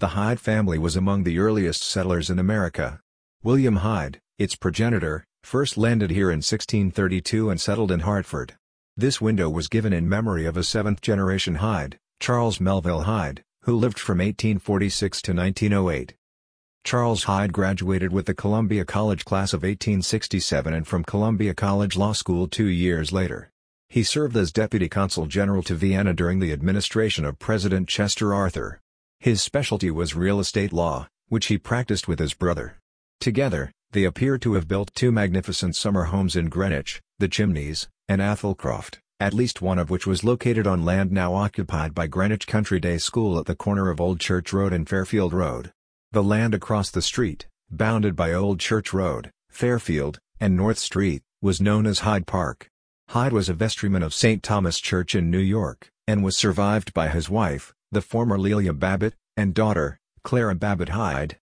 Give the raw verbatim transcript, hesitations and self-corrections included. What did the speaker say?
The Hyde family was among the earliest settlers in America. William Hyde, its progenitor, first landed here in sixteen thirty-two and settled in Hartford. This window was given in memory of a seventh-generation Hyde, Charles Melville Hyde, who lived from eighteen forty-six to nineteen oh eight. Charles Hyde graduated with the Columbia College class of eighteen sixty-seven and from Columbia College Law School two years later. He served as Deputy Consul General to Vienna during the administration of President Chester Arthur. His specialty was real estate law, which he practiced with his brother. Together, they appear to have built two magnificent summer homes in Greenwich, the Chimneys, and Athlecroft, at least one of which was located on land now occupied by Greenwich Country Day School at the corner of Old Church Road and Fairfield Road. The land across the street, bounded by Old Church Road, Fairfield, and North Street, was known as Hyde Park. Hyde was a vestryman of Saint Thomas Church in New York, and was survived by his wife, the former Lelia Babbitt, and daughter, Clara Babbitt Hyde.